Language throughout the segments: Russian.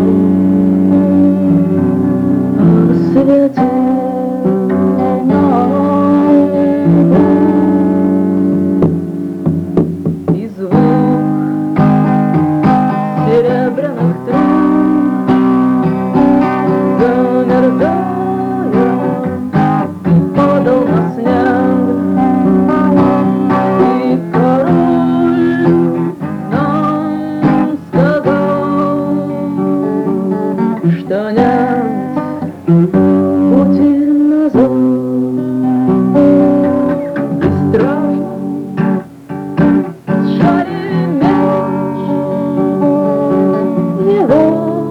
свете и звук серебряных труб замерзая падал на снег, и король нам сказал, что нет пути назад. И страшно сжали меч его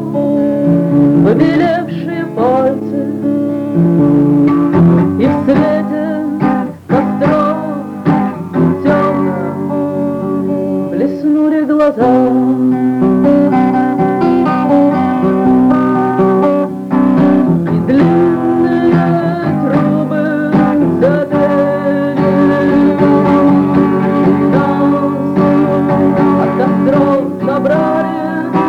побелевшие пальцы, и в свете костров темных блеснули глаза. И длинные трубы запели, нас от костров собрали,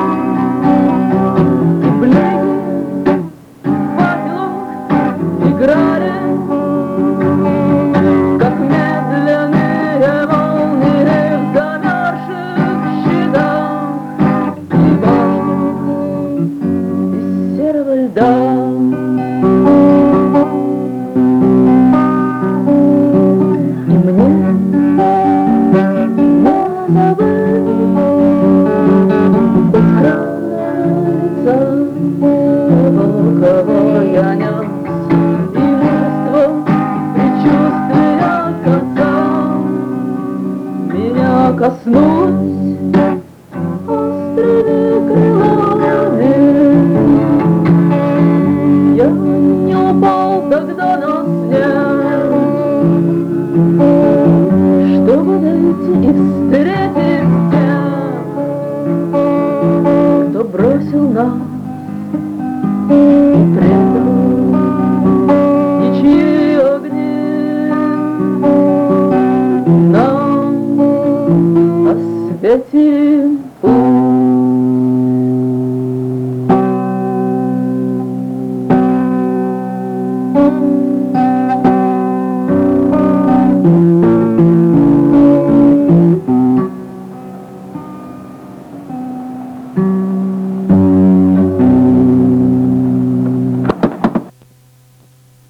и блики факелов играли, как медленные волны в замерзших щитах и башнях из серого льда. И мне не забыть скрываться того, кого я нес, и мужество предчувствия конца меня коснулось острыми крылами. Я не упал тогда на снег, чтобы дойти и встретить тех, кто бросил нас.